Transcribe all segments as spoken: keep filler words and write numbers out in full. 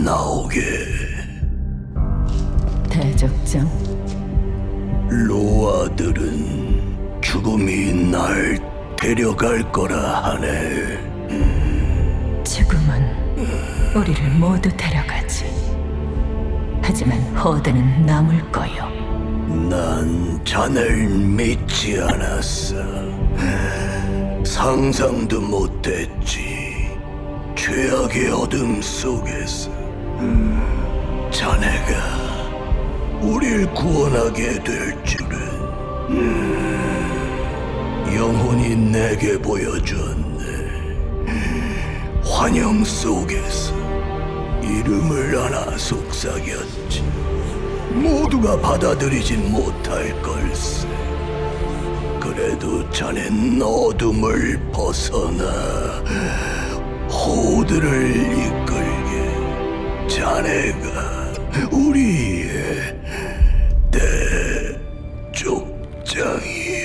나오게. 대적장? 로아들은 죽음이 날 데려갈 거라 하네. 죽음은 우리를 모두 데려가지. 하지만 허드는 남을 거요. 난 자넬 믿지 않았어. 상상도 못했지. 죄악의 어둠 속에서 자네가 우릴 구원하게 될 줄은. 영혼이 내게 보여줬네. 환영 속에서 이름을 하나 속삭였지. 모두가 받아들이진 못할 걸세. 그래도 자넨 어둠을 벗어나 호드를 이끌게. 자네가 우리의 대족장이야.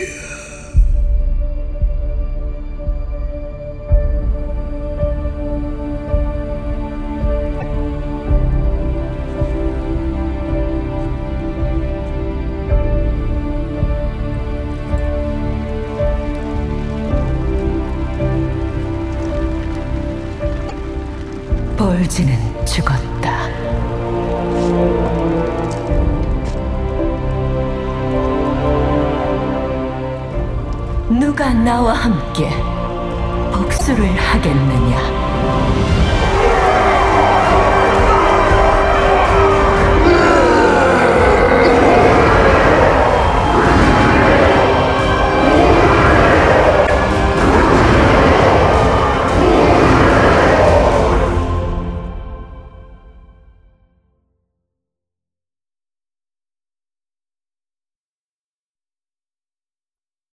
볼지는 죽었다. 누가 나와 함께 복수를 하겠느냐?